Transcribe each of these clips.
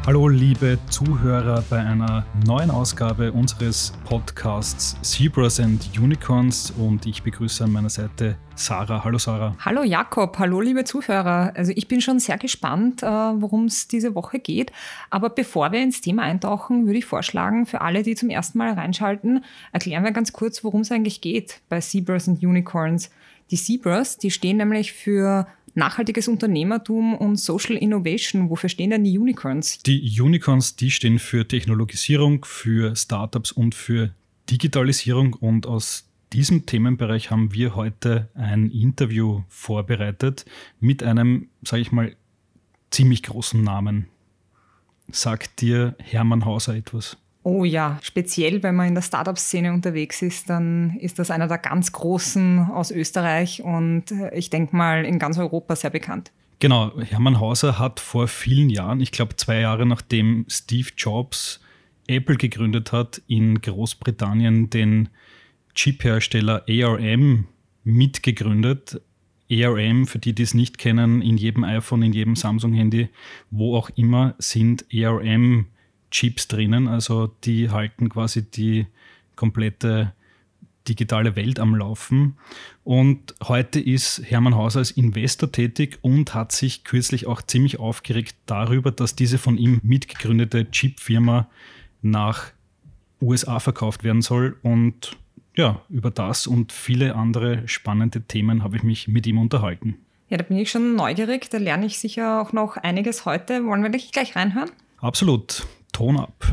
Hallo liebe Zuhörer bei einer neuen Ausgabe unseres Podcasts Zebras and Unicorns und ich begrüße an meiner Seite Sarah. Hallo Sarah. Hallo Jakob, hallo liebe Zuhörer. Also ich bin schon sehr gespannt, worum es diese Woche geht. Aber bevor wir ins Thema eintauchen, würde ich vorschlagen, für alle, die zum ersten Mal reinschalten, erklären wir ganz kurz, worum es eigentlich geht bei Zebras and Unicorns. Die Zebras, die stehen nämlich für nachhaltiges Unternehmertum und Social Innovation. Wofür stehen denn die Unicorns? Die Unicorns, die stehen für Technologisierung, für Startups und für Digitalisierung. Und aus diesem Themenbereich haben wir heute ein Interview vorbereitet mit einem, sage ich mal, ziemlich großen Namen. Sagt dir Hermann Hauser etwas? Oh ja, speziell wenn man in der Startup-Szene unterwegs ist, dann ist das einer der ganz Großen aus Österreich und ich denke mal in ganz Europa sehr bekannt. Genau, Hermann Hauser hat vor vielen Jahren, ich glaube 2 Jahre nachdem Steve Jobs Apple gegründet hat, in Großbritannien den Chip-Hersteller ARM mitgegründet. ARM, für die es nicht kennen, in jedem iPhone, in jedem Samsung-Handy, wo auch immer, sind ARM-Chips drinnen. Also die halten quasi die komplette digitale Welt am Laufen. Und heute ist Hermann Hauser als Investor tätig und hat sich kürzlich auch ziemlich aufgeregt darüber, dass diese von ihm mitgegründete Chip-Firma nach USA verkauft werden soll. Und ja, über das und viele andere spannende Themen habe ich mich mit ihm unterhalten. Ja, da bin ich schon neugierig. Da lerne ich sicher auch noch einiges heute. Wollen wir gleich reinhören? Absolut. Ton ab.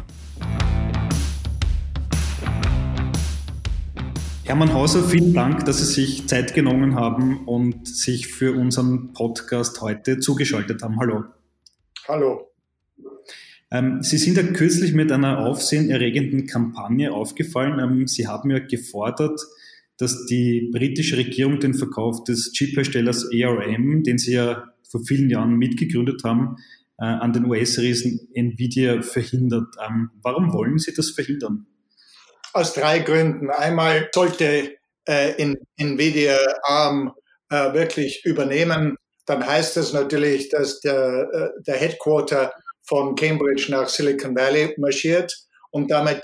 Hermann Hauser, vielen Dank, dass Sie sich Zeit genommen haben und sich für unseren Podcast heute zugeschaltet haben. Hallo. Hallo. Sie sind ja kürzlich mit einer aufsehenerregenden Kampagne aufgefallen. Sie haben ja gefordert, dass die britische Regierung den Verkauf des Chipherstellers ARM, den Sie ja vor vielen Jahren mitgegründet haben, an den US-Riesen Nvidia verhindert. Warum wollen Sie das verhindern? Aus 3 Gründen. Einmal sollte Nvidia ARM wirklich übernehmen, dann heißt das natürlich, dass der Headquarter von Cambridge nach Silicon Valley marschiert und damit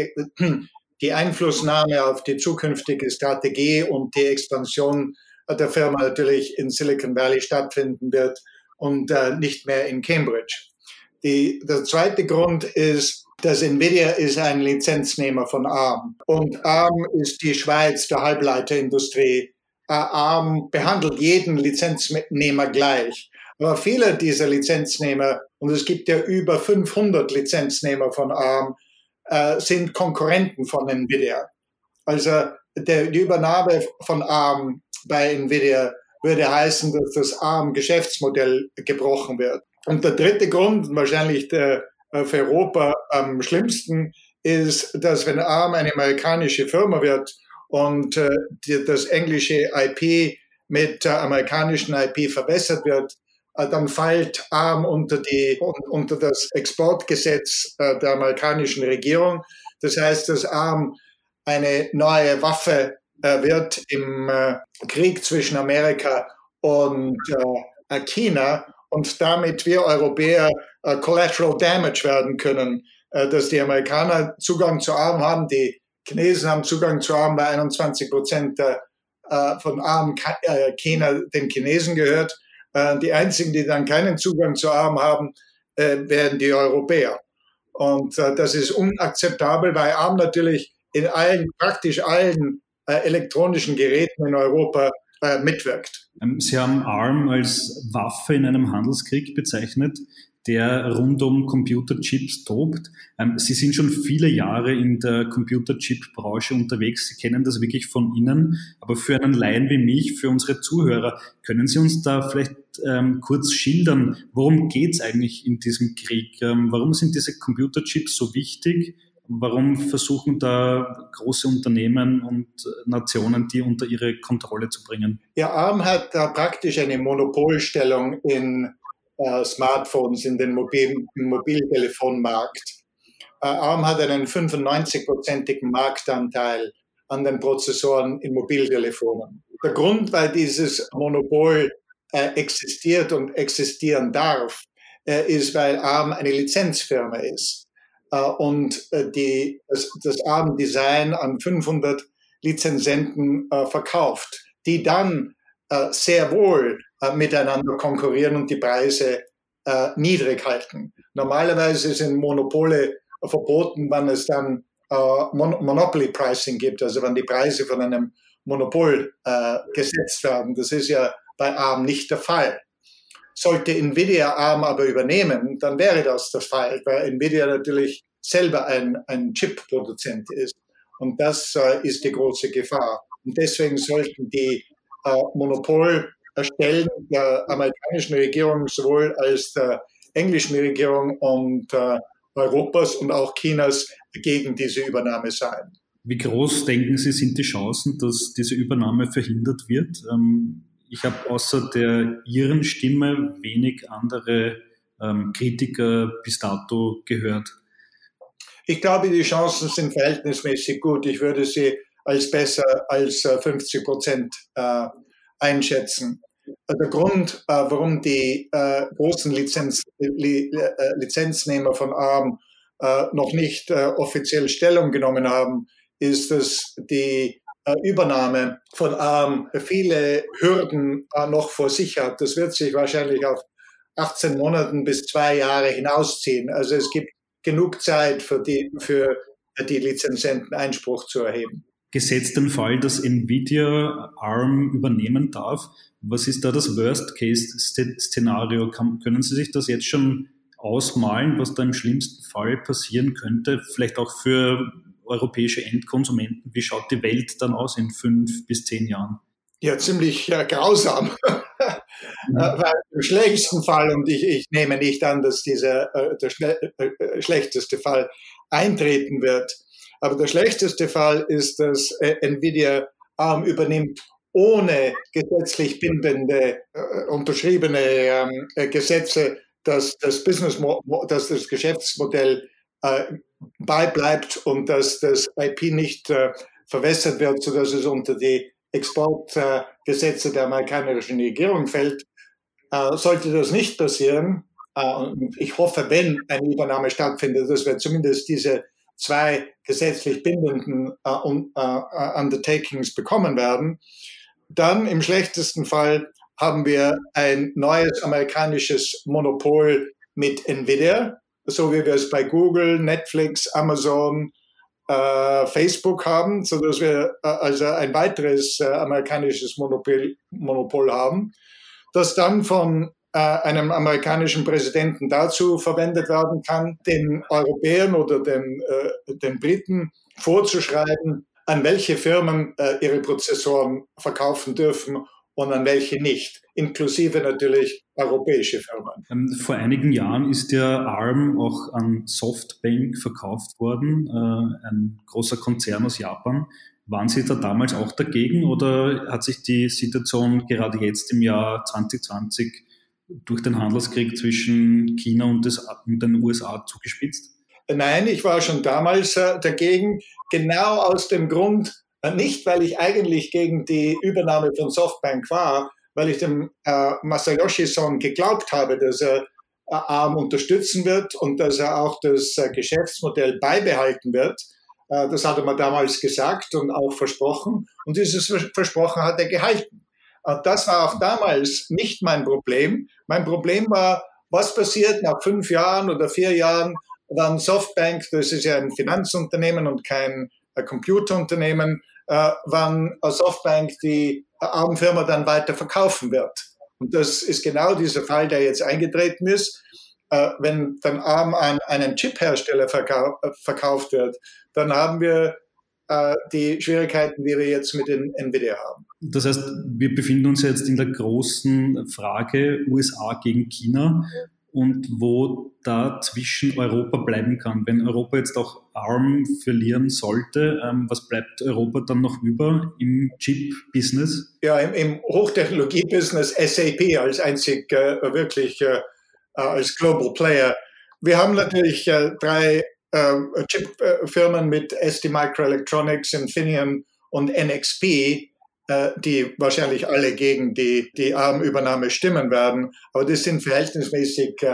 die Einflussnahme auf die zukünftige Strategie und die Expansion der Firma natürlich in Silicon Valley stattfinden wird und nicht mehr in Cambridge. Der zweite Grund ist, dass Nvidia ist ein Lizenznehmer von ARM und ARM ist die Schweiz der Halbleiterindustrie. ARM behandelt jeden Lizenznehmer gleich. Aber viele dieser Lizenznehmer, und es gibt ja über 500 Lizenznehmer von ARM, sind Konkurrenten von Nvidia. Also die Übernahme von ARM bei Nvidia würde heißen, dass das ARM-Geschäftsmodell gebrochen wird. Und der dritte Grund, wahrscheinlich für Europa am schlimmsten, ist, dass wenn ARM eine amerikanische Firma wird und das englische IP mit amerikanischen IP verbessert wird, dann fällt ARM unter das Exportgesetz der amerikanischen Regierung. Das heißt, dass ARM eine neue Waffe wird im Krieg zwischen Amerika und China und damit wir Europäer Collateral Damage werden können, dass die Amerikaner Zugang zu ARM haben, die Chinesen haben Zugang zu ARM, bei 21% von ARM China den Chinesen gehört. Die einzigen, die dann keinen Zugang zu ARM haben, werden die Europäer. Und das ist unakzeptabel, weil ARM natürlich in praktisch allen elektronischen Geräten in Europa mitwirkt. Sie haben ARM als Waffe in einem Handelskrieg bezeichnet, der rund um Computerchips tobt. Sie sind schon viele Jahre in der Computerchip-Branche unterwegs. Sie kennen das wirklich von innen. Aber für einen Laien wie mich, für unsere Zuhörer, können Sie uns da vielleicht kurz schildern, worum geht es eigentlich in diesem Krieg? Warum sind diese Computerchips so wichtig? Warum versuchen da große Unternehmen und Nationen, die unter ihre Kontrolle zu bringen? Ja, ARM hat da praktisch eine Monopolstellung in Smartphones, in den Mobiltelefonmarkt. ARM hat einen 95%igen Marktanteil an den Prozessoren in Mobiltelefonen. Der Grund, weil dieses Monopol existiert und existieren darf, ist, weil ARM eine Lizenzfirma ist und das ARM-Design an 500 Lizenzenten verkauft, die dann sehr wohl miteinander konkurrieren und die Preise niedrig halten. Normalerweise sind Monopole verboten, wenn es dann Monopoly Pricing gibt, also wenn die Preise von einem Monopol gesetzt werden. Das ist ja bei ARM nicht der Fall. Sollte Nvidia ARM aber übernehmen, dann wäre das der Fall, weil Nvidia natürlich selber ein Chip-Produzent ist. Und das ist die große Gefahr. Und deswegen sollten die Monopolstellen der amerikanischen Regierung sowohl als der englischen Regierung und Europas und auch Chinas gegen diese Übernahme sein. Wie groß, denken Sie, sind die Chancen, dass diese Übernahme verhindert wird? Ich habe außer der Ihren Stimme wenig andere Kritiker bis dato gehört. Ich glaube, die Chancen sind verhältnismäßig gut. Ich würde sie als besser als 50% einschätzen. Der Grund, warum die großen Lizenznehmer von ARM noch nicht offiziell Stellung genommen haben, ist, dass die Übernahme von ARM viele Hürden noch vor sich hat. Das wird sich wahrscheinlich auf 18 Monaten bis 2 Jahre hinausziehen. Also es gibt genug Zeit für die Lizenzenten Einspruch zu erheben. Gesetzt den Fall, dass Nvidia ARM übernehmen darf, was ist da das Worst-Case-Szenario? Können Sie sich das jetzt schon ausmalen, was da im schlimmsten Fall passieren könnte? Vielleicht auch für europäische Endkonsumenten. Wie schaut die Welt dann aus in 5 bis 10 Jahren? Ja, ziemlich grausam. Weil im schlechtesten Fall, und ich nehme nicht an, dass der schlechteste Fall eintreten wird, aber der schlechteste Fall ist, dass Nvidia ARM übernimmt, ohne gesetzlich bindende, unterschriebene Gesetze, dass das Geschäftsmodell beibleibt und dass das IP nicht verwässert wird, sodass es unter die Exportgesetze der amerikanischen Regierung fällt. Sollte das nicht passieren, und ich hoffe, wenn eine Übernahme stattfindet, dass wir zumindest diese 2 gesetzlich bindenden Undertakings bekommen werden, dann im schlechtesten Fall haben wir ein neues amerikanisches Monopol mit Nvidia, so wie wir es bei Google, Netflix, Amazon, Facebook haben, sodass wir also ein weiteres amerikanisches Monopol haben, das dann von einem amerikanischen Präsidenten dazu verwendet werden kann, den Europäern oder den Briten vorzuschreiben, an welche Firmen ihre Prozessoren verkaufen dürfen und an welche nicht, inklusive natürlich europäische Firmen. Vor einigen Jahren ist ja ARM auch an Softbank verkauft worden, ein großer Konzern aus Japan. Waren Sie da damals auch dagegen oder hat sich die Situation gerade jetzt im Jahr 2020 durch den Handelskrieg zwischen China und den USA zugespitzt? Nein, ich war schon damals dagegen, genau aus dem Grund, nicht weil ich eigentlich gegen die Übernahme von Softbank war, weil ich dem Masayoshi Son geglaubt habe, dass er ARM unterstützen wird und dass er auch das Geschäftsmodell beibehalten wird. Das hat er mir damals gesagt und auch versprochen. Und dieses Versprochen hat er gehalten. Das war auch damals nicht mein Problem. Mein Problem war, was passiert nach 5 Jahren oder 4 Jahren, wenn Softbank, das ist ja ein Finanzunternehmen und kein Computerunternehmen, wann Softbank die ARM-Firma dann weiter verkaufen wird. Und das ist genau dieser Fall, der jetzt eingetreten ist. Wenn dann ARM an einen Chip-Hersteller verkauft wird, dann haben wir die Schwierigkeiten, die wir jetzt mit den Nvidia haben. Das heißt, wir befinden uns jetzt in der großen Frage USA gegen China und wo da zwischen Europa bleiben kann. Wenn Europa jetzt auch ARM verlieren sollte, was bleibt Europa dann noch über im Chip-Business? Ja, im Hochtechnologie-Business SAP als einzig wirklich als Global Player. Wir haben natürlich 3 Chip-Firmen mit ST Microelectronics, Infineon und NXP, die wahrscheinlich alle gegen die ARM-Übernahme stimmen werden. Aber das sind verhältnismäßig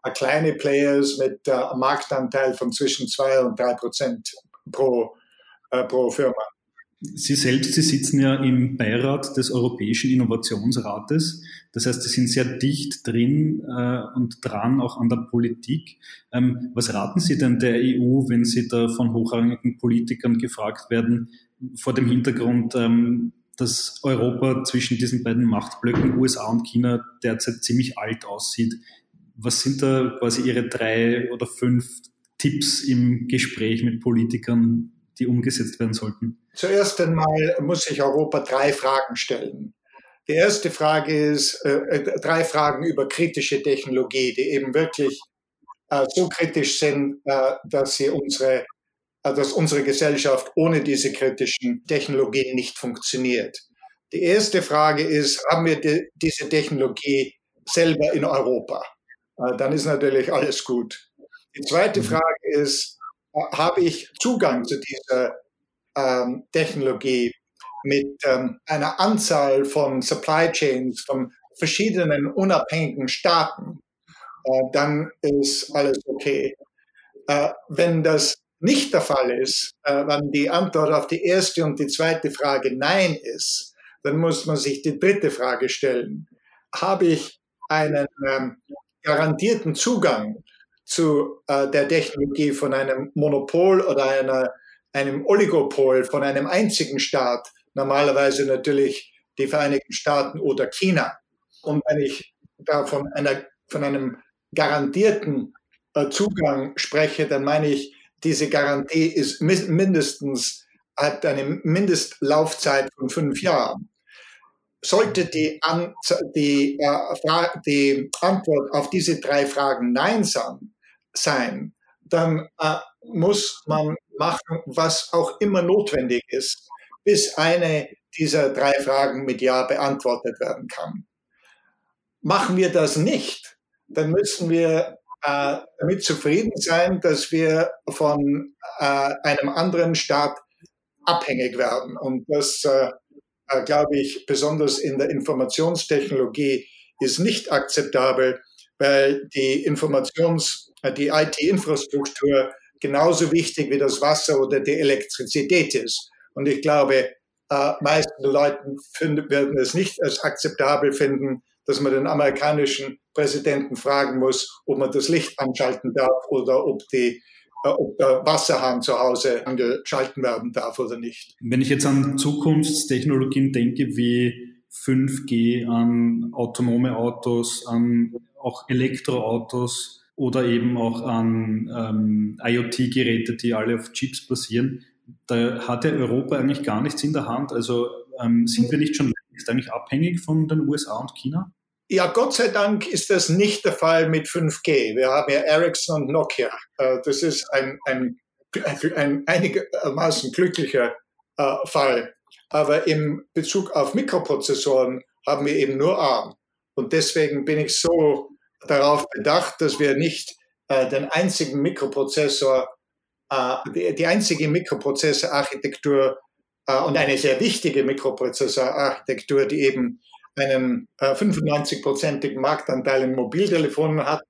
kleine Players mit einem Marktanteil von zwischen 2 und 3% pro Firma. Sie selbst, Sie sitzen ja im Beirat des Europäischen Innovationsrates. Das heißt, Sie sind sehr dicht drin und dran auch an der Politik. Was raten Sie denn der EU, wenn Sie da von hochrangigen Politikern gefragt werden, vor dem Hintergrund, dass Europa zwischen diesen beiden Machtblöcken, USA und China, derzeit ziemlich alt aussieht? Was sind da quasi Ihre 3 oder 5 Tipps im Gespräch mit Politikern, die umgesetzt werden sollten? Zuerst einmal muss sich Europa 3 Fragen stellen. Die erste Frage ist 3 Fragen über kritische Technologie, die eben wirklich so kritisch sind, dass unsere Gesellschaft ohne diese kritischen Technologien nicht funktioniert. Die erste Frage ist, haben wir diese Technologie selber in Europa? Dann ist natürlich alles gut. Die zweite Frage ist, habe ich Zugang zu dieser Technologie mit einer Anzahl von Supply Chains von verschiedenen unabhängigen Staaten, dann ist alles okay. Wenn das nicht der Fall ist, wenn die Antwort auf die erste und die zweite Frage Nein ist, dann muss man sich die dritte Frage stellen. Habe ich einen garantierten Zugang zu der Technologie von einem Monopol oder einem Oligopol von einem einzigen Staat, normalerweise natürlich die Vereinigten Staaten oder China. Und wenn ich da von einem garantierten Zugang spreche, dann meine ich, diese Garantie ist hat eine Mindestlaufzeit von 5 Jahren. Sollte die Antwort auf diese 3 Fragen Nein sein, dann muss man machen, was auch immer notwendig ist, bis eine dieser 3 Fragen mit Ja beantwortet werden kann. Machen wir das nicht, dann müssen wir damit zufrieden sein, dass wir von einem anderen Staat abhängig werden. Und das, glaube ich, besonders in der Informationstechnologie ist nicht akzeptabel, weil die IT-Infrastruktur genauso wichtig wie das Wasser oder die Elektrizität ist. Und ich glaube, meisten Leute werden es nicht als akzeptabel finden, dass man den amerikanischen Präsidenten fragen muss, ob man das Licht anschalten darf oder ob der Wasserhahn zu Hause angeschalten werden darf oder nicht. Wenn ich jetzt an Zukunftstechnologien denke, wie 5G, an autonome Autos, an auch Elektroautos oder eben auch an IoT-Geräte, die alle auf Chips basieren, da hat ja Europa eigentlich gar nichts in der Hand. Also sind wir nicht schon längst eigentlich abhängig von den USA und China? Ja, Gott sei Dank ist das nicht der Fall mit 5G. Wir haben ja Ericsson und Nokia. Das ist ein einigermaßen glücklicher Fall. Aber im Bezug auf Mikroprozessoren haben wir eben nur ARM. Und deswegen bin ich so darauf bedacht, dass wir nicht den einzigen Mikroprozessor, die einzige Mikroprozessorarchitektur und eine sehr wichtige Mikroprozessorarchitektur, die eben einen 95-prozentigen Marktanteil in Mobiltelefonen hat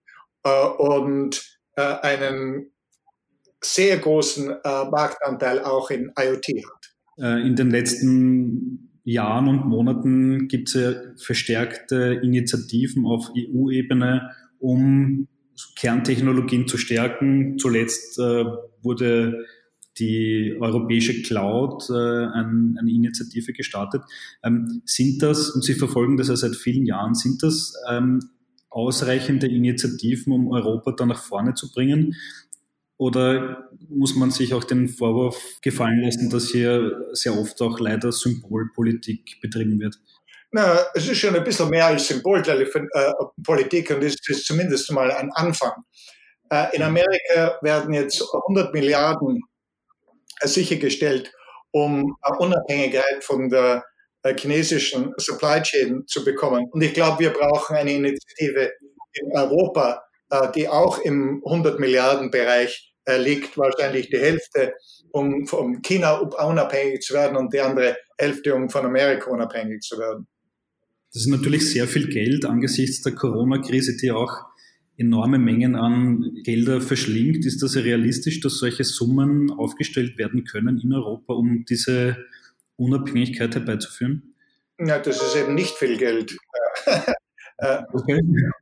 und einen sehr großen Marktanteil auch in IoT hat. In den letzten Jahren und Monaten gibt es ja verstärkte Initiativen auf EU-Ebene, um Kerntechnologien zu stärken. Zuletzt wurde die europäische Cloud, eine Initiative gestartet. Sind das, und Sie verfolgen das ja seit vielen Jahren, sind das ausreichende Initiativen, um Europa da nach vorne zu bringen? Oder muss man sich auch den Vorwurf gefallen lassen, dass hier sehr oft auch leider Symbolpolitik betrieben wird? Na, es ist schon ein bisschen mehr als Symbolpolitik und es ist zumindest mal ein Anfang. In Amerika werden jetzt 100 Milliarden sichergestellt, um Unabhängigkeit von der chinesischen Supply Chain zu bekommen. Und ich glaube, wir brauchen eine Initiative in Europa, die auch im 100-Milliarden-Bereich liegt, wahrscheinlich die Hälfte, um von China unabhängig zu werden und die andere Hälfte, um von Amerika unabhängig zu werden. Das ist natürlich sehr viel Geld angesichts der Corona-Krise, die auch enorme Mengen an Gelder verschlingt. Ist das realistisch, dass solche Summen aufgestellt werden können in Europa, um diese Unabhängigkeit herbeizuführen? Ja, das ist eben nicht viel Geld. Okay.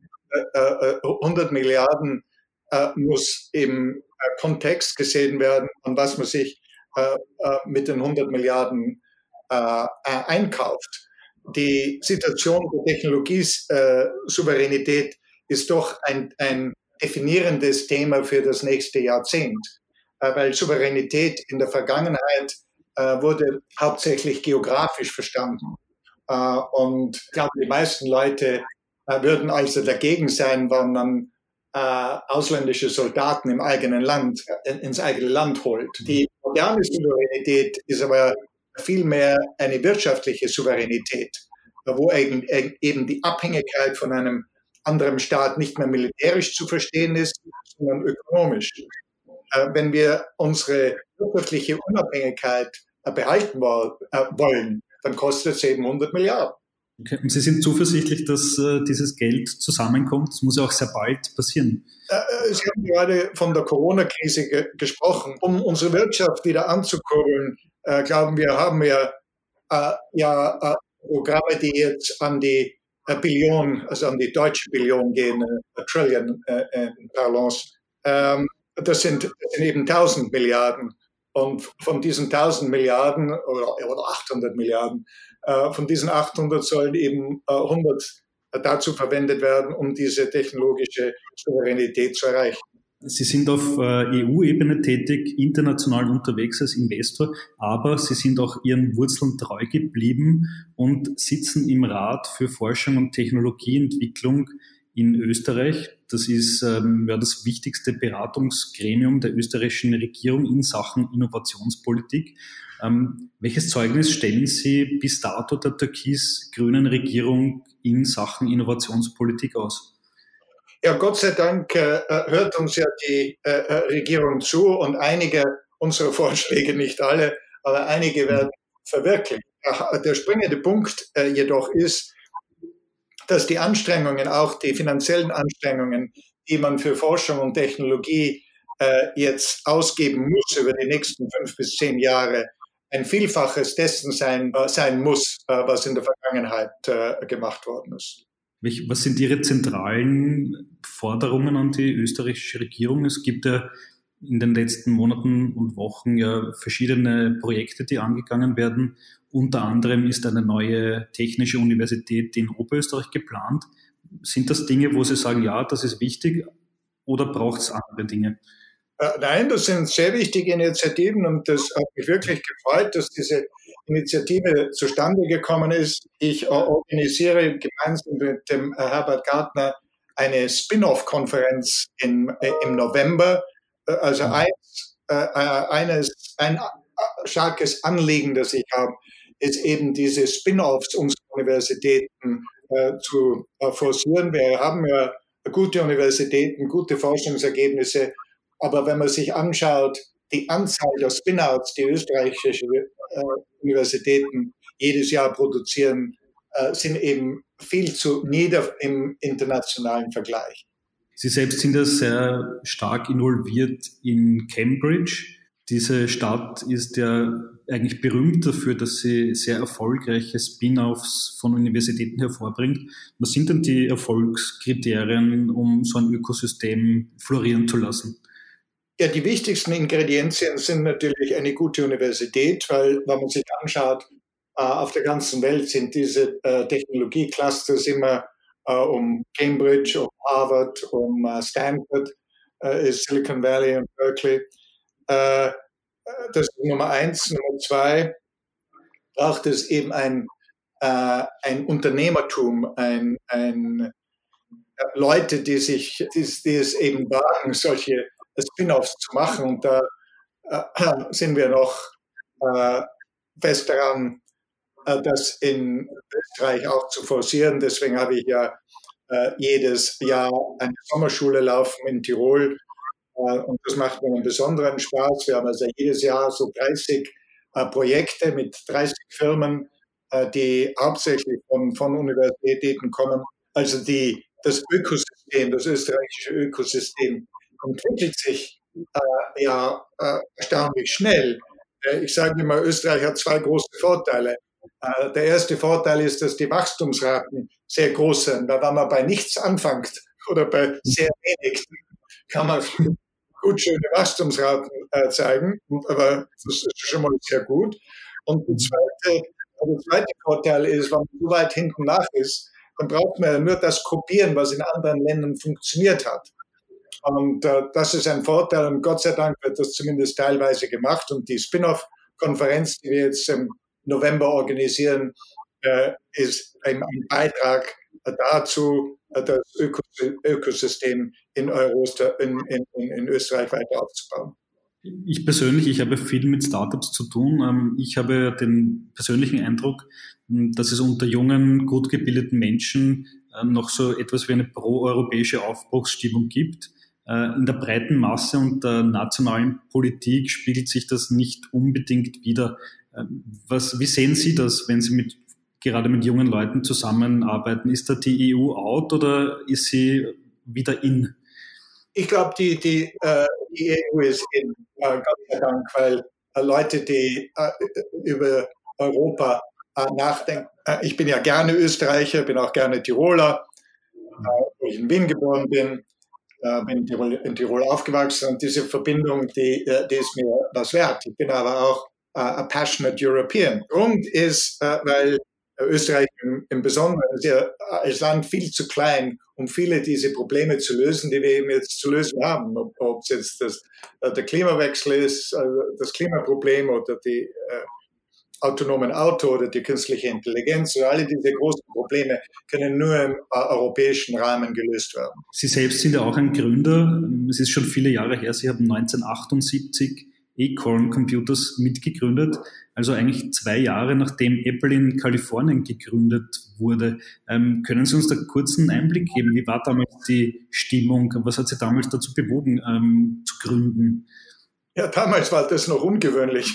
100 Milliarden muss im Kontext gesehen werden, an was man sich mit den 100 Milliarden einkauft. Die Situation der Technologiesouveränität ist doch ein definierendes Thema für das nächste Jahrzehnt, weil Souveränität in der Vergangenheit wurde hauptsächlich geografisch verstanden. Und ich glaube, die meisten Leute würden also dagegen sein, wenn man ausländische Soldaten im eigenen Land ins eigene Land holt. Die moderne Souveränität ist aber vielmehr eine wirtschaftliche Souveränität, wo eben die Abhängigkeit von einem anderen Staat nicht mehr militärisch zu verstehen ist, sondern ökonomisch. Wenn wir unsere wirtschaftliche Unabhängigkeit behalten wollen, dann kostet es eben 100 Milliarden. Okay. Und Sie sind zuversichtlich, dass dieses Geld zusammenkommt? Das muss ja auch sehr bald passieren. Sie haben gerade von der Corona-Krise gesprochen. Um unsere Wirtschaft wieder anzukurbeln, glauben wir, haben wir Programme, die jetzt an die Billion, also an die deutsche Billion gehen, Trillion in Parlance. Das sind eben 1000 Milliarden. Und von diesen 1000 Milliarden oder 800 Milliarden, von diesen 800 sollen eben 100 dazu verwendet werden, um diese technologische Souveränität zu erreichen. Sie sind auf EU-Ebene tätig, international unterwegs als Investor, aber Sie sind auch Ihren Wurzeln treu geblieben und sitzen im Rat für Forschung und Technologieentwicklung in Österreich. Das ist das wichtigste Beratungsgremium der österreichischen Regierung in Sachen Innovationspolitik. Welches Zeugnis stellen Sie bis dato der türkis-grünen Regierung in Sachen Innovationspolitik aus? Ja, Gott sei Dank hört uns ja die Regierung zu und einige unserer Vorschläge, nicht alle, aber einige werden verwirklicht. Der springende Punkt jedoch ist, dass die Anstrengungen, auch die finanziellen Anstrengungen, die man für Forschung und Technologie jetzt ausgeben muss über die nächsten 5 bis 10 Jahre, ein Vielfaches dessen sein muss, was in der Vergangenheit gemacht worden ist. Was sind Ihre zentralen Forderungen an die österreichische Regierung? Es gibt ja in den letzten Monaten und Wochen ja verschiedene Projekte, die angegangen werden. Unter anderem ist eine neue technische Universität in Oberösterreich geplant. Sind das Dinge, wo Sie sagen, ja, das ist wichtig, oder braucht es andere Dinge? Nein, das sind sehr wichtige Initiativen und das hat mich wirklich gefreut, dass diese Initiative zustande gekommen ist. Ich organisiere gemeinsam mit dem Herbert Gartner eine Spin-off-Konferenz im November. Also ein starkes Anliegen, das ich habe, ist eben diese Spin-offs unserer Universitäten zu forcieren. Wir haben ja gute Universitäten, gute Forschungsergebnisse, aber wenn man sich anschaut, die Anzahl der Spin-outs, die österreichische Universitäten jedes Jahr produzieren, sind eben viel zu nieder im internationalen Vergleich. Sie selbst sind ja sehr stark involviert in Cambridge. Diese Stadt ist ja eigentlich berühmt dafür, dass sie sehr erfolgreiche Spin-offs von Universitäten hervorbringt. Was sind denn die Erfolgskriterien, um so ein Ökosystem florieren zu lassen? Ja, die wichtigsten Ingredienzien sind natürlich eine gute Universität, weil wenn man sich anschaut, auf der ganzen Welt sind diese Technologie-Clusters immer um Cambridge, um Harvard, um Stanford, Silicon Valley und Berkeley. Das ist Nummer 1. Nummer 2 braucht es eben ein Unternehmertum, Leute, die es eben wagen, solche Spin-offs zu machen. Und da sind wir noch fest daran, das in Österreich auch zu forcieren. Deswegen habe ich ja jedes Jahr eine Sommerschule laufen in Tirol. Und das macht mir einen besonderen Spaß. Wir haben also jedes Jahr so 30 Projekte mit 30 Firmen, die hauptsächlich von Universitäten kommen. Also die das Ökosystem, das österreichische Ökosystem entwickelt sich erstaunlich schnell. Ich sage immer, Österreich hat zwei große Vorteile. Der erste Vorteil ist, dass die Wachstumsraten sehr groß sind. Weil wenn man bei nichts anfängt oder bei sehr wenig, kann man gut schöne Wachstumsraten zeigen. Aber das ist schon mal sehr gut. Und der zweite Vorteil ist, wenn man so weit hinten nach ist, dann braucht man ja nur das kopieren, was in anderen Ländern funktioniert hat. Und das ist ein Vorteil und Gott sei Dank wird das zumindest teilweise gemacht. Und die Spin-off-Konferenz, die wir jetzt im November organisieren, ist ein Beitrag dazu, das Ökosystem in Österreich weiter aufzubauen. Ich persönlich, ich habe viel mit Startups zu tun. Ich habe den persönlichen Eindruck, dass es unter jungen, gut gebildeten Menschen noch so etwas wie eine pro-europäische Aufbruchsstimmung gibt. In der breiten Masse und der nationalen Politik spiegelt sich das nicht unbedingt wider. Wie sehen Sie das, wenn Sie gerade mit jungen Leuten zusammenarbeiten? Ist da die EU out oder ist sie wieder in? Ich glaube, die EU ist in, Gott sei Dank, weil Leute, die über Europa nachdenken. Ich bin ja gerne Österreicher, bin auch gerne Tiroler, wo ich in Wien geboren bin. Bin in Tirol aufgewachsen und diese Verbindung, die ist mir was wert. Ich bin aber auch a passionate European. Grund ist, weil Österreich im Besonderen ist ja als Land viel zu klein, um viele diese Probleme zu lösen, die wir eben jetzt zu lösen haben. Ob es jetzt der Klimawechsel ist, das Klimaproblem oder die autonomen Auto oder die künstliche Intelligenz oder alle diese großen Probleme können nur im europäischen Rahmen gelöst werden. Sie selbst sind ja auch ein Gründer. Es ist schon viele Jahre her. Sie haben 1978 Acorn Computers mitgegründet, also eigentlich 2 Jahre nachdem Apple in Kalifornien gegründet wurde. Können Sie uns da kurz einen Einblick geben? Wie war damals die Stimmung? Was hat Sie damals dazu bewogen, zu gründen? Ja, damals war das noch ungewöhnlich.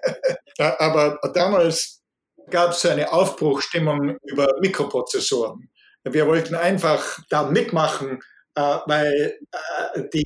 Aber damals gab es eine Aufbruchstimmung über Mikroprozessoren. Wir wollten einfach da mitmachen, weil die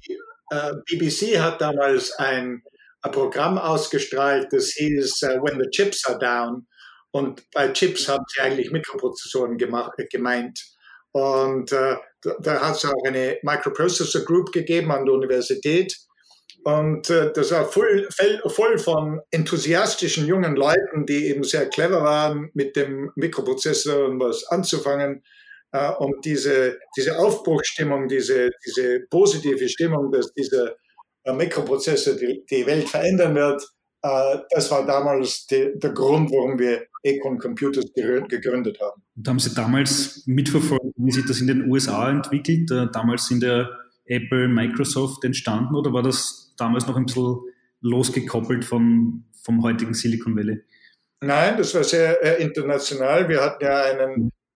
BBC hat damals ein Programm ausgestrahlt, das hieß When the Chips Are Down. Und bei Chips haben sie eigentlich Mikroprozessoren gemeint. Und da hat es auch eine Microprocessor Group gegeben an der Universität. Und das war voll von enthusiastischen jungen Leuten, die eben sehr clever waren, mit dem Mikroprozessor was anzufangen. Und diese Aufbruchsstimmung, diese positive Stimmung, dass dieser Mikroprozessor die Welt verändern wird, das war damals der Grund, warum wir Acorn Computers gegründet haben. Und haben Sie damals mitverfolgt, wie sich das in den USA entwickelt? Damals sind ja Apple, Microsoft entstanden oder war das damals noch ein bisschen losgekoppelt vom heutigen Silicon Valley? Nein, das war sehr international. Wir hatten ja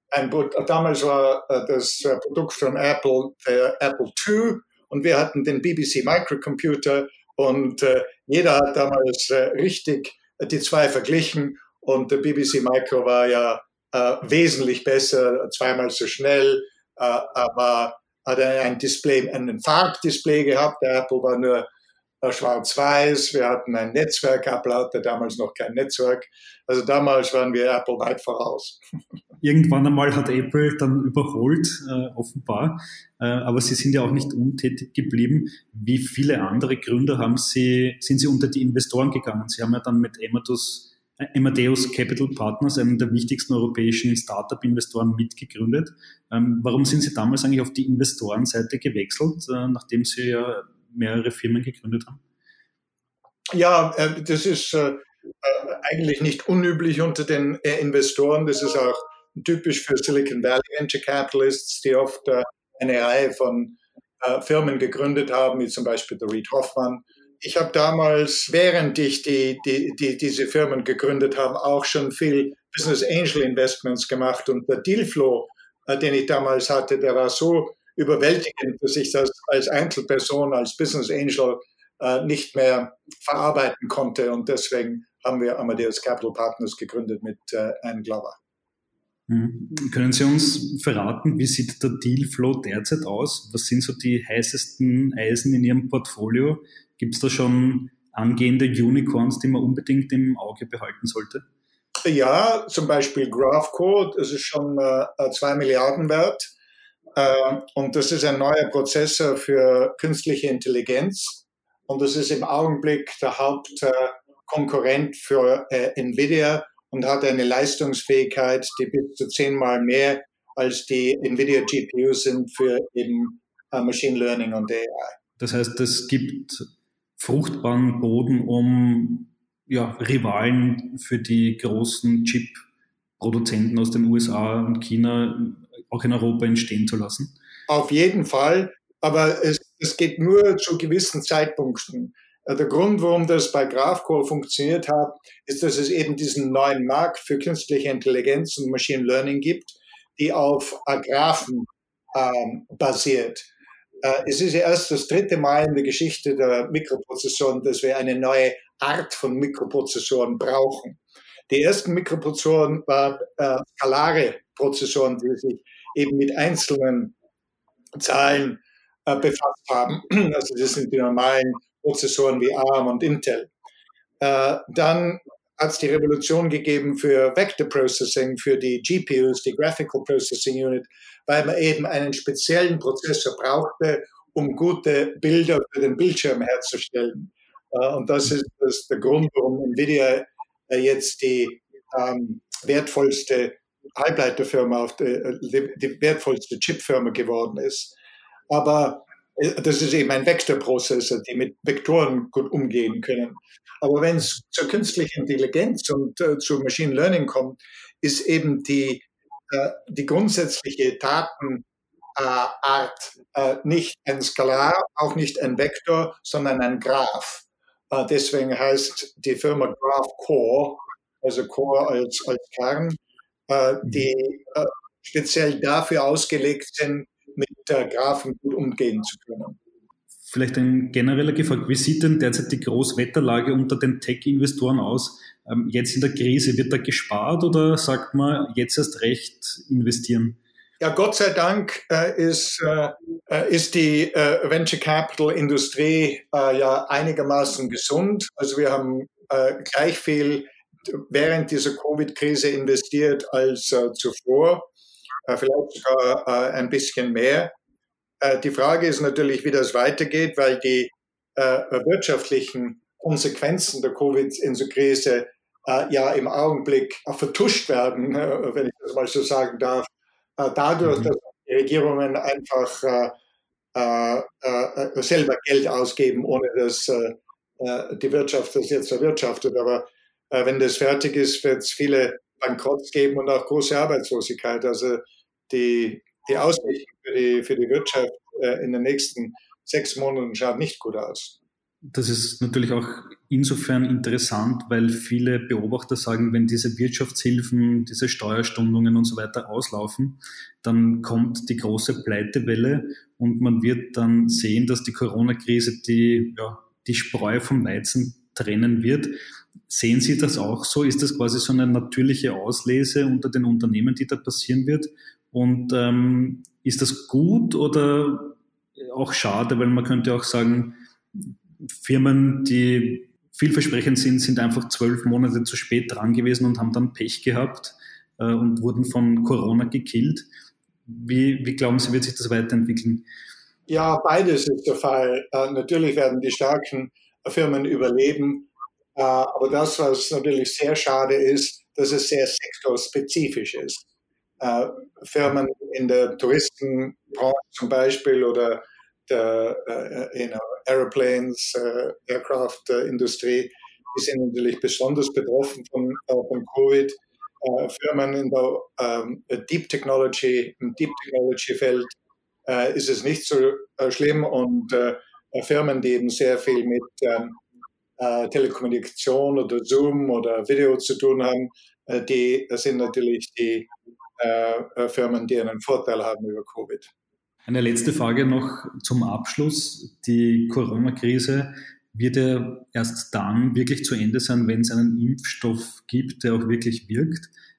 damals war das Produkt von Apple, der Apple II, und wir hatten den BBC Microcomputer und jeder hat damals richtig die zwei verglichen und der BBC Micro war ja wesentlich besser, 2-mal so schnell, aber hat ein Farbdisplay gehabt. Der Apple war nur schwarz-weiß. Wir hatten ein Netzwerk, Apple hatte damals noch kein Netzwerk. Also damals waren wir Apple weit voraus. Irgendwann einmal hat Apple dann überholt, offenbar. Aber Sie sind ja auch nicht untätig geblieben. Wie viele andere Gründer sind Sie unter die Investoren gegangen? Sie haben ja dann mit Amadeus Capital Partners, einem der wichtigsten europäischen Startup-Investoren, mitgegründet. Warum sind Sie damals eigentlich auf die Investorenseite gewechselt, nachdem Sie ja mehrere Firmen gegründet haben? Ja, das ist eigentlich nicht unüblich unter den Investoren. Das ist auch typisch für Silicon Valley Venture Capitalists, die oft eine Reihe von Firmen gegründet haben, wie zum Beispiel der Reid Hoffman. Ich habe damals, während ich diese Firmen gegründet habe, auch schon viel Business Angel Investments gemacht und der Dealflow, den ich damals hatte, der war so überwältigend, dass ich das als Einzelperson, als Business Angel nicht mehr verarbeiten konnte und deswegen haben wir Amadeus Capital Partners gegründet mit Anne Glover. Können Sie uns verraten, wie sieht der Dealflow derzeit aus? Was sind so die heißesten Eisen in Ihrem Portfolio? Gibt es da schon angehende Unicorns, die man unbedingt im Auge behalten sollte? Ja, zum Beispiel GraphCode, das ist schon 2 Milliarden wert. Und das ist ein neuer Prozessor für künstliche Intelligenz. Und das ist im Augenblick der Hauptkonkurrent für NVIDIA und hat eine Leistungsfähigkeit, die bis zu 10-mal mehr als die NVIDIA GPUs sind für eben Machine Learning und AI. Das heißt, es gibt fruchtbaren Boden, um Rivalen für die großen Chip-Produzenten aus den USA und China auch in Europa entstehen zu lassen? Auf jeden Fall, aber es geht nur zu gewissen Zeitpunkten. Der Grund, warum das bei GraphCode funktioniert hat, ist, dass es eben diesen neuen Markt für künstliche Intelligenz und Machine Learning gibt, die auf Graphen basiert. Es ist ja erst das 3. Mal in der Geschichte der Mikroprozessoren, dass wir eine neue Art von Mikroprozessoren brauchen. Die ersten Mikroprozessoren waren skalare Prozessoren, die sich eben mit einzelnen Zahlen befasst haben. Also das sind die normalen Prozessoren wie ARM und Intel. Dann hat es die Revolution gegeben für Vector Processing, für die GPUs, die Graphical Processing Unit, weil man eben einen speziellen Prozessor brauchte, um gute Bilder für den Bildschirm herzustellen. Und das ist der Grund, warum NVIDIA jetzt die wertvollste Halbleiterfirma, die wertvollste Chipfirma geworden ist. Aber das ist eben ein Vektorprozessor, die mit Vektoren gut umgehen können. Aber wenn es zur künstlichen Intelligenz und zu Machine Learning kommt, ist eben die grundsätzliche Datenart nicht ein Skalar, auch nicht ein Vektor, sondern ein Graph. Deswegen heißt die Firma GraphCore, also Core als Kern, die speziell dafür ausgelegt sind, mit Graphen gut umgehen zu können. Vielleicht ein genereller gefragt, wie sieht denn derzeit die Großwetterlage unter den Tech-Investoren aus? Jetzt in der Krise, wird da gespart oder sagt man, jetzt erst recht investieren? Ja, Gott sei Dank ist die Venture Capital Industrie ja einigermaßen gesund. Also wir haben gleich viel während dieser Covid-Krise investiert als zuvor, vielleicht sogar ein bisschen mehr. Die Frage ist natürlich, wie das weitergeht, weil die wirtschaftlichen Konsequenzen der Covid-Krise ja im Augenblick vertuscht werden, wenn ich das mal so sagen darf, dadurch, dass die Regierungen einfach selber Geld ausgeben, ohne dass die Wirtschaft das jetzt erwirtschaftet. Aber wenn das fertig ist, wird es viele Bankrotts geben und auch große Arbeitslosigkeit. Also die Aussichten für die Wirtschaft in den nächsten 6 Monaten schaut nicht gut aus. Das ist natürlich auch insofern interessant, weil viele Beobachter sagen, wenn diese Wirtschaftshilfen, diese Steuerstundungen und so weiter auslaufen, dann kommt die große Pleitewelle und man wird dann sehen, dass die Corona-Krise die Spreu vom Weizen trennen wird. Sehen Sie das auch so? Ist das quasi so eine natürliche Auslese unter den Unternehmen, die da passieren wird? Und ist das gut oder auch schade? Weil man könnte auch sagen, Firmen, die vielversprechend sind einfach 12 Monate zu spät dran gewesen und haben dann Pech gehabt und wurden von Corona gekillt. Wie glauben Sie, wird sich das weiterentwickeln? Ja, beides ist der Fall. Natürlich werden die starken Firmen überleben. Aber das, was natürlich sehr schade ist, dass es sehr sektorspezifisch ist. Firmen in der Touristenbranche zum Beispiel oder der Airplanes, Aircraft-Industrie, die sind natürlich besonders betroffen von Covid. Firmen in der Deep Technology, im Deep Technology-Feld ist es nicht so schlimm und Firmen, die eben sehr viel mit Telekommunikation oder Zoom oder Video zu tun haben, die sind natürlich die Firmen, die einen Vorteil haben über Covid. Eine letzte Frage noch zum Abschluss. Die Corona-Krise wird ja erst dann wirklich zu Ende sein, wenn es einen Impfstoff gibt, der auch wirklich wirkt.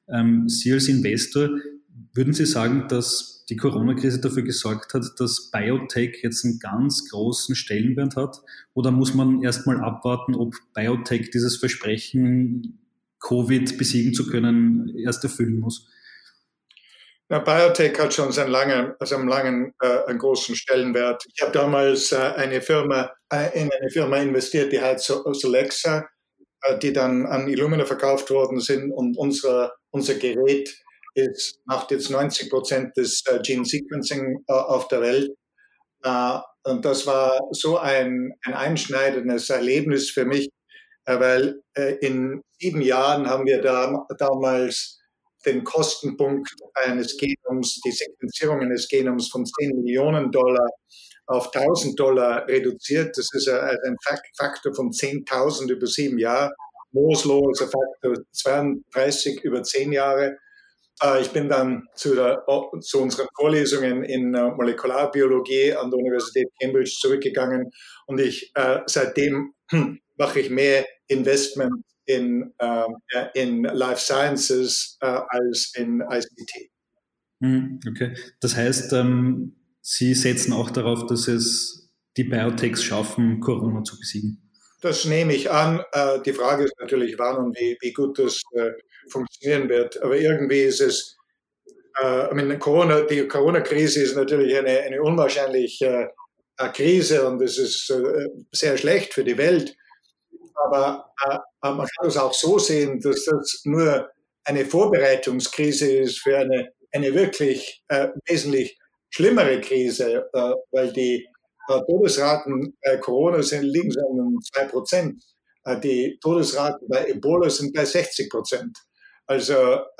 Sie als Investor, würden Sie sagen, dass die Corona-Krise dafür gesorgt hat, dass Biotech jetzt einen ganz großen Stellenwert hat? Oder muss man erstmal abwarten, ob Biotech dieses Versprechen, Covid besiegen zu können, erst erfüllen muss? Na, Biotech hat schon einen großen Stellenwert. Ich habe damals in eine Firma investiert, die heißt Solexa, die dann an Illumina verkauft worden sind, und unser Gerät macht jetzt 90% des Gene Sequencing auf der Welt. Und das war so ein einschneidendes Erlebnis für mich, weil in 7 Jahren haben wir damals den Kostenpunkt eines Genoms, die Sequenzierung eines Genoms von $10 Millionen auf $1.000 reduziert. Das ist ein Faktor von 10.000 über 7 Jahre. Mooslow ist ein Faktor 32 über 10 Jahre. Ich bin dann zu unseren Vorlesungen in Molekularbiologie an der Universität Cambridge zurückgegangen, und seitdem mache ich mehr Investment in Life Sciences als in ICT. Okay, das heißt, Sie setzen auch darauf, dass es die Biotechs schaffen, Corona zu besiegen? Das nehme ich an. Die Frage ist natürlich, wann und wie gut das funktionieren wird. Aber irgendwie ist es, die Corona-Krise ist natürlich eine unwahrscheinliche Krise, und es ist sehr schlecht für die Welt. Aber man kann es auch so sehen, dass das nur eine Vorbereitungskrise ist für eine wirklich wesentlich schlimmere Krise, weil die Todesraten bei Corona liegen so um 2%. Die Todesraten bei Ebola sind bei 60%. Also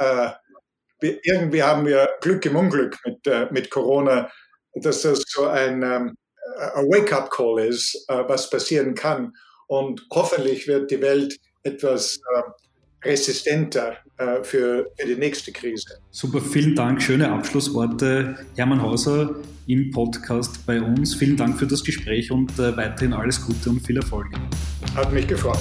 irgendwie haben wir Glück im Unglück mit Corona, dass das so ein Wake-up-Call ist, was passieren kann. Und hoffentlich wird die Welt etwas resistenter für die nächste Krise. Super, vielen Dank. Schöne Abschlussworte. Hermann Hauser im Podcast bei uns. Vielen Dank für das Gespräch und weiterhin alles Gute und viel Erfolg. Hat mich gefreut.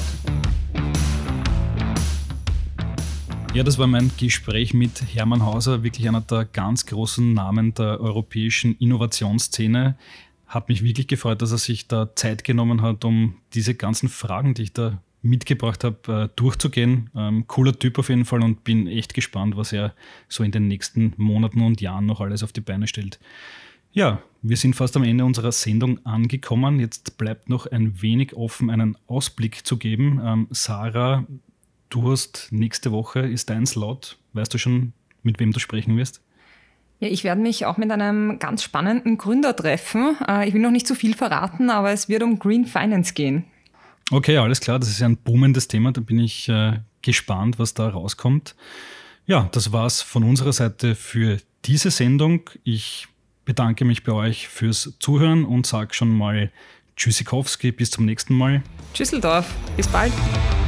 Ja, das war mein Gespräch mit Hermann Hauser, wirklich einer der ganz großen Namen der europäischen Innovationsszene. Hat mich wirklich gefreut, dass er sich da Zeit genommen hat, um diese ganzen Fragen, die ich da mitgebracht habe, durchzugehen. Cooler Typ auf jeden Fall, und bin echt gespannt, was er so in den nächsten Monaten und Jahren noch alles auf die Beine stellt. Ja, wir sind fast am Ende unserer Sendung angekommen. Jetzt bleibt noch ein wenig offen, einen Ausblick zu geben. Sarah, du hast nächste Woche, ist dein Slot. Weißt du schon, mit wem du sprechen wirst? Ja, ich werde mich auch mit einem ganz spannenden Gründer treffen. Ich will noch nicht zu viel verraten, aber es wird um Green Finance gehen. Okay, alles klar, das ist ja ein boomendes Thema. Da bin ich gespannt, was da rauskommt. Ja, das war's von unserer Seite für diese Sendung. Ich bedanke mich bei euch fürs Zuhören und sage schon mal Tschüssikowski, bis zum nächsten Mal. Tschüsseldorf, bis bald.